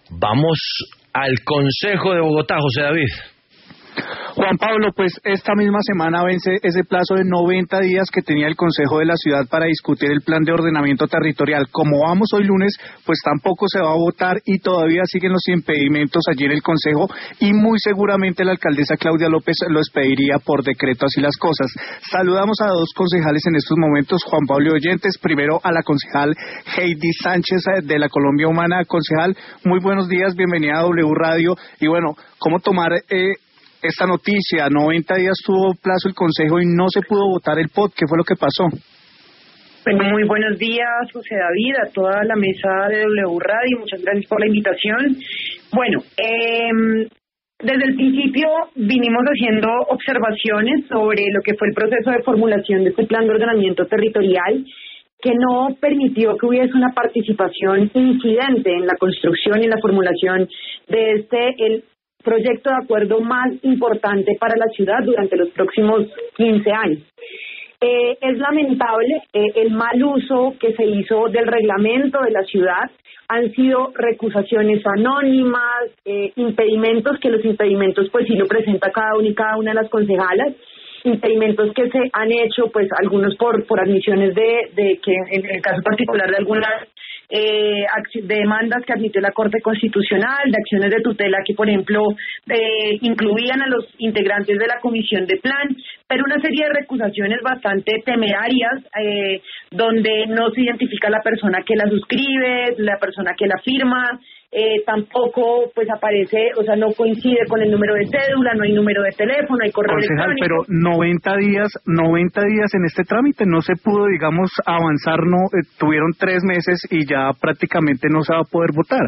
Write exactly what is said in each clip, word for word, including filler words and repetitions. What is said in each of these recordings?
Vamos al Consejo de Bogotá, José David. Juan Pablo, pues esta misma semana vence ese plazo de noventa días que tenía el Consejo de la Ciudad para discutir el plan de ordenamiento territorial. Como vamos hoy lunes, pues tampoco se va a votar y todavía siguen los impedimentos allí en el Consejo y muy seguramente la alcaldesa Claudia López lo expediría por decreto, así las cosas. Saludamos a dos concejales en estos momentos, Juan Pablo y oyentes. Primero a la concejal Heidi Sánchez de la Colombia Humana. Concejal, muy buenos días, bienvenida a W Radio. Y bueno, ¿cómo tomar eh, esta noticia? noventa días tuvo plazo el Consejo y no se pudo votar el P O T. ¿Qué fue lo que pasó? Bueno, muy buenos días, José David, a toda la mesa de W Radio. Muchas gracias por la invitación. Bueno, eh, desde el principio vinimos haciendo observaciones sobre lo que fue el proceso de formulación de este plan de ordenamiento territorial, que no permitió que hubiese una participación incidente en la construcción y en la formulación de este el proyecto de acuerdo más importante para la ciudad durante los próximos quince años. Eh, es lamentable eh, el mal uso que se hizo del reglamento de la ciudad. Han sido recusaciones anónimas, eh, impedimentos, que los impedimentos pues sí lo presenta cada una y cada una de las concejalas, impedimentos que se han hecho pues algunos por por admisiones de, de que en el caso particular de algunas Eh, de demandas que admitió la Corte Constitucional, de acciones de tutela que, por ejemplo, eh, incluían a los integrantes de la Comisión de Plan, pero una serie de recusaciones bastante temerarias, eh, donde no se identifica la persona que la suscribe, la persona que la firma, eh, tampoco pues aparece, o sea, no coincide con el número de cédula, no hay número de teléfono, hay correo Concejal, electrónico. Pero noventa días, noventa días en este trámite, no se pudo, digamos, avanzar, no, eh, tuvieron tres meses y ya prácticamente no se va a poder votar.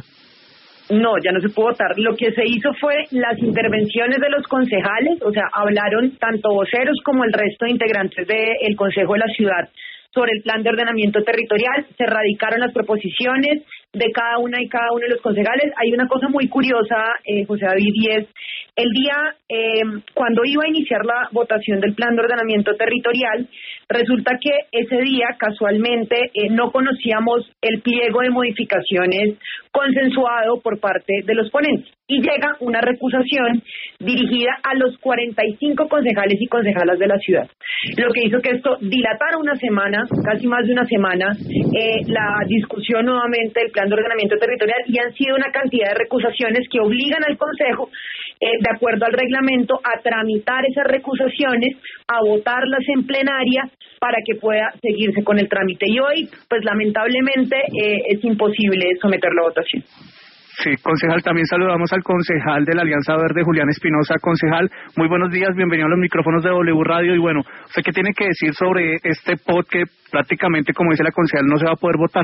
No, ya no se pudo votar. Lo que se hizo fue las intervenciones de los concejales, o sea, hablaron tanto voceros como el resto de integrantes del Consejo de la Ciudad sobre el plan de ordenamiento territorial, se radicaron las proposiciones de cada una y cada uno de los concejales. Hay una cosa muy curiosa, eh, José David, y es el día eh, cuando iba a iniciar la votación del plan de ordenamiento territorial, resulta que ese día casualmente eh, no conocíamos el pliego de modificaciones consensuado por parte de los ponentes y llega una recusación dirigida a los cuarenta y cinco concejales y concejalas de la ciudad, lo que hizo que esto dilatara una semana, casi más de una semana, eh, la discusión nuevamente del plan de ordenamiento territorial, y han sido una cantidad de recusaciones que obligan al Consejo, eh, de acuerdo al reglamento, a tramitar esas recusaciones, a votarlas en plenaria para que pueda seguirse con el trámite. Y hoy, pues lamentablemente, eh, es imposible someterlo a votación. Sí, concejal, también saludamos al concejal de la Alianza Verde, Julián Espinosa. Concejal, muy buenos días, bienvenido a los micrófonos de W Radio. Y bueno, ¿usted qué tiene que decir sobre este P O T que prácticamente, como dice la concejal, no se va a poder votar?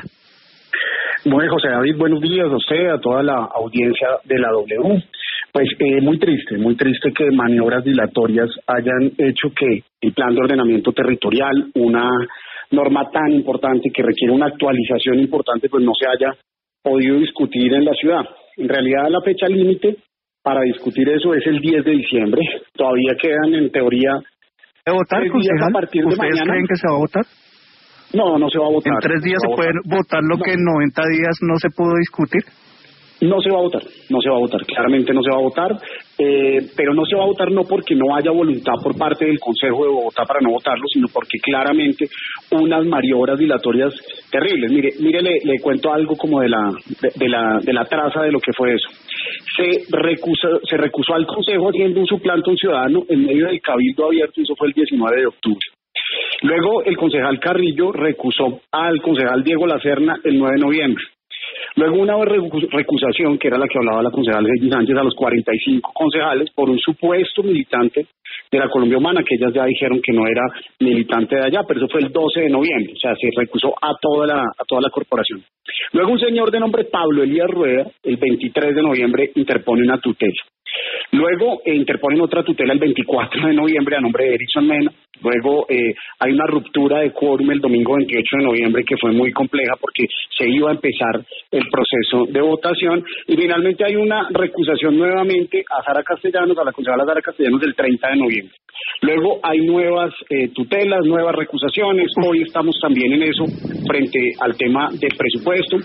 Bueno, José David, buenos días a usted, a toda la audiencia de la W. Pues eh, muy triste, muy triste que maniobras dilatorias hayan hecho que el plan de ordenamiento territorial, una norma tan importante que requiere una actualización importante, pues no se haya podido discutir en la ciudad. En realidad la fecha límite para discutir eso es el diez de diciembre. Todavía quedan en teoría ¿De votar, concejal? A partir de ¿Ustedes mañana. creen que se va a votar? No, no se va a votar. ¿En tres días no se, se puede votar, votar lo no. que en noventa días no se pudo discutir? No se va a votar, no se va a votar, claramente no se va a votar, eh, pero no se va a votar no porque no haya voluntad por parte del Consejo de Bogotá para no votarlo, sino porque claramente unas maniobras dilatorias terribles. Mire, mire, le, le cuento algo como de la de, de la de la traza de lo que fue eso. Se recusó, se recusó al Consejo haciendo un suplante a un ciudadano en medio del cabildo abierto, y eso fue el diecinueve de octubre. Luego el concejal Carrillo recusó al concejal Diego Lacerna el nueve de noviembre. Luego una recusación, que era la que hablaba la concejal Heidi Sánchez, a los cuarenta y cinco concejales por un supuesto militante de la Colombia Humana, que ellas ya dijeron que no era militante de allá, pero eso fue el doce de noviembre, o sea, se recusó a toda la a toda la corporación. Luego un señor de nombre Pablo Elías Rueda, el veintitrés de noviembre, interpone una tutela. Luego eh, interponen otra tutela el veinticuatro de noviembre a nombre de Erickson Mena. Luego eh, hay una ruptura de quórum el domingo veintiocho de noviembre que fue muy compleja porque se iba a empezar el proceso de votación, y finalmente hay una recusación nuevamente a Sara Castellanos, a la concejala Sara Castellanos, el treinta de noviembre. Luego hay nuevas eh, tutelas, nuevas recusaciones. Hoy estamos también en eso frente al tema del presupuesto,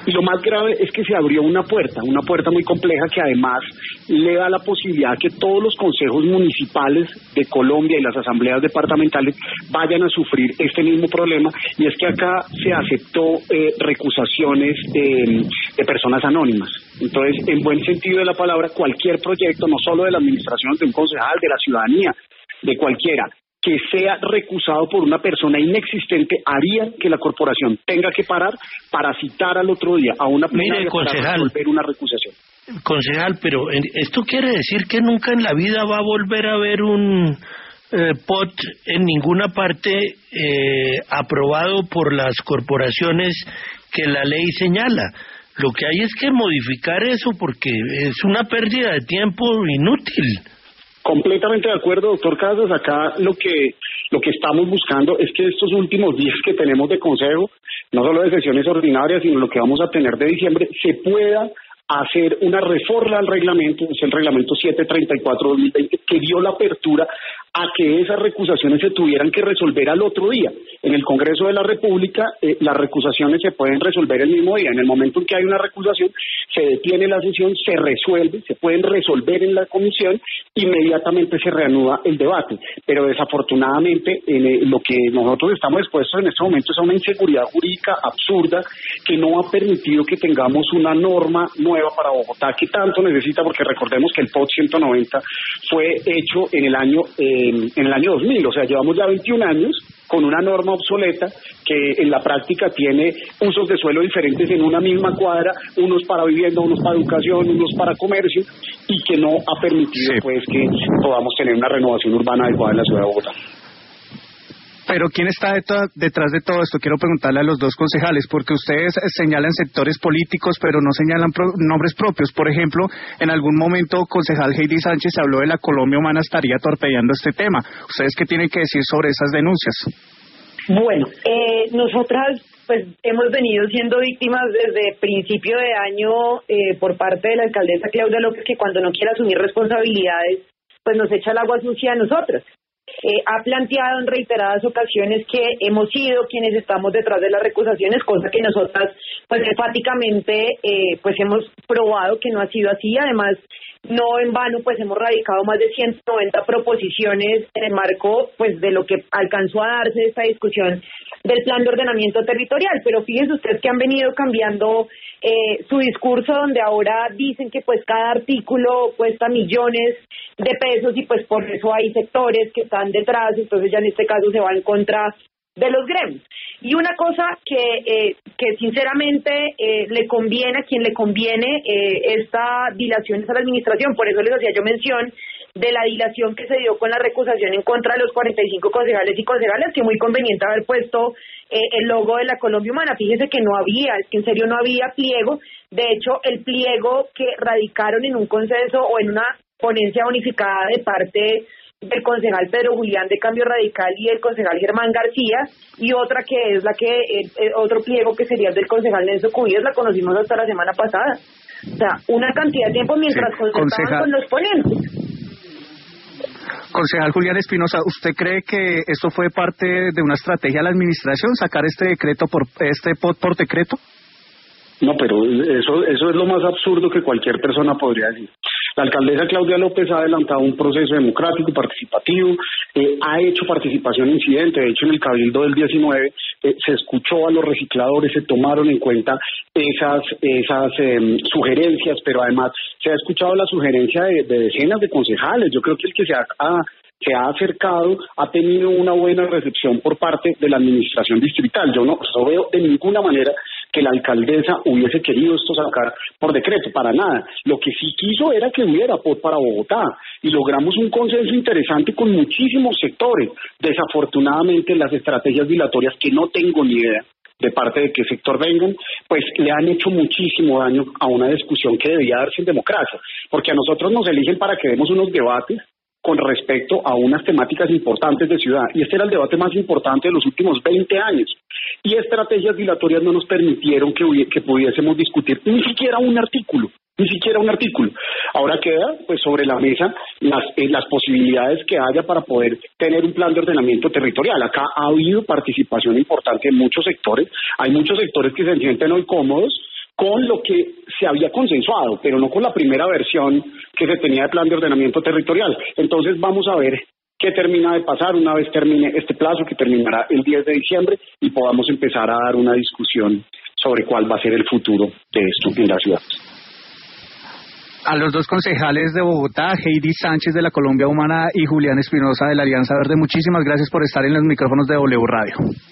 Y lo más grave es que se abrió una puerta, una puerta muy compleja que además le da la posibilidad que todos los consejos municipales de Colombia y las asambleas departamentales vayan a sufrir este mismo problema, y es que acá se aceptó eh, recusaciones de, de personas anónimas. Entonces, en buen sentido de la palabra, cualquier proyecto, no solo de la administración, de un concejal, de la ciudadanía, de cualquiera, que sea recusado por una persona inexistente, haría que la corporación tenga que parar para citar al otro día a una plenaria para resolver una recusación. Concejal, pero esto quiere decir que nunca en la vida va a volver a haber un eh, P O T en ninguna parte eh, aprobado por las corporaciones que la ley señala. Lo que hay es que modificar eso porque es una pérdida de tiempo inútil. Completamente de acuerdo, doctor Casas. Acá lo que lo que estamos buscando es que estos últimos días que tenemos de consejo, no solo de sesiones ordinarias, sino lo que vamos a tener de diciembre, se pueda hacer una reforma al reglamento, es el reglamento setecientos treinta y cuatro barra dos mil veinte, que dio la apertura a que esas recusaciones se tuvieran que resolver al otro día. En el Congreso de la República, eh, las recusaciones se pueden resolver el mismo día. En el momento en que hay una recusación, se detiene la sesión, se resuelve, se pueden resolver en la comisión, inmediatamente se reanuda el debate. Pero desafortunadamente, eh, lo que nosotros estamos expuestos en este momento es a una inseguridad jurídica absurda que no ha permitido que tengamos una norma nueva para Bogotá, que tanto necesita, porque recordemos que el P O T ciento noventa fue hecho en el año eh, en el año dos mil, o sea, llevamos ya veintiún años con una norma obsoleta que en la práctica tiene usos de suelo diferentes en una misma cuadra, unos para vivienda, unos para educación, unos para comercio, y que no ha permitido sí. pues que podamos tener una renovación urbana adecuada en la ciudad de Bogotá. Pero ¿quién está detrás de todo esto? Quiero preguntarle a los dos concejales, porque ustedes señalan sectores políticos, pero no señalan pro nombres propios. Por ejemplo, en algún momento, concejal Heidi Sánchez habló de la Colombia Humana estaría torpedeando este tema. ¿Ustedes qué tienen que decir sobre esas denuncias? Bueno, eh, nosotras pues hemos venido siendo víctimas desde principio de año eh, por parte de la alcaldesa Claudia López, que cuando no quiere asumir responsabilidades, pues nos echa el agua sucia a nosotras. Eh, ha planteado en reiteradas ocasiones que hemos sido quienes estamos detrás de las recusaciones, cosa que nosotras pues enfáticamente eh, pues hemos probado que no ha sido así. Además, no en vano pues hemos radicado más de ciento noventa proposiciones en el marco pues de lo que alcanzó a darse esta discusión del plan de ordenamiento territorial. Pero fíjense ustedes que han venido cambiando eh, su discurso, donde ahora dicen que pues cada artículo cuesta millones de pesos y pues por eso hay sectores que están detrás, entonces ya en este caso se va en contra de los gremios. Y una cosa que eh, que sinceramente eh, le conviene a quien le conviene eh, esta dilación es a la administración. Por eso les hacía yo mención de la dilación que se dio con la recusación en contra de los cuarenta y cinco concejales y concejales, que muy conveniente haber puesto eh, el logo de la Colombia Humana. Fíjese que no había, es que en serio no había pliego. De hecho, el pliego que radicaron en un consenso o en una ponencia unificada de parte del concejal Pedro Julián de Cambio Radical y el concejal Germán García, y otra que es la que eh, eh, otro pliego que sería el del concejal Nelson Cubillas, la conocimos hasta la semana pasada. O sea, una cantidad de tiempo mientras sí, concertaban con los ponentes. Concejal Julián Espinosa, ¿usted cree que esto fue parte de una estrategia de la administración, sacar este decreto por este P O T por decreto? No, pero eso eso es lo más absurdo que cualquier persona podría decir. La alcaldesa Claudia López ha adelantado un proceso democrático, participativo, eh, ha hecho participación incidente. De hecho, en el Cabildo del diecinueve eh, se escuchó a los recicladores, se tomaron en cuenta esas esas eh, sugerencias, pero además se ha escuchado la sugerencia de, de decenas de concejales. Yo creo que el que se ha, ha se ha acercado ha tenido una buena recepción por parte de la administración distrital. Yo no, no veo de ninguna manera que la alcaldesa hubiese querido esto sacar por decreto, para nada. Lo que sí quiso era que hubiera P O T para Bogotá, y logramos un consenso interesante con muchísimos sectores. Desafortunadamente, las estrategias dilatorias, que no tengo ni idea de parte de qué sector vengan, pues le han hecho muchísimo daño a una discusión que debía darse en democracia, porque a nosotros nos eligen para que demos unos debates con respecto a unas temáticas importantes de ciudad, y este era el debate más importante de los últimos veinte años, y estrategias dilatorias no nos permitieron que, que pudiésemos discutir ni siquiera un artículo, ni siquiera un artículo. Ahora queda pues sobre la mesa las, eh, las posibilidades que haya para poder tener un plan de ordenamiento territorial. Acá ha habido participación importante en muchos sectores, hay muchos sectores que se sienten hoy cómodos con lo que se había consensuado, pero no con la primera versión que se tenía de plan de ordenamiento territorial. Entonces vamos a ver qué termina de pasar una vez termine este plazo, que terminará el diez de diciembre, y podamos empezar a dar una discusión sobre cuál va a ser el futuro de esto en la ciudad. A los dos concejales de Bogotá, Heidi Sánchez de la Colombia Humana y Julián Espinosa de la Alianza Verde, muchísimas gracias por estar en los micrófonos de W Radio.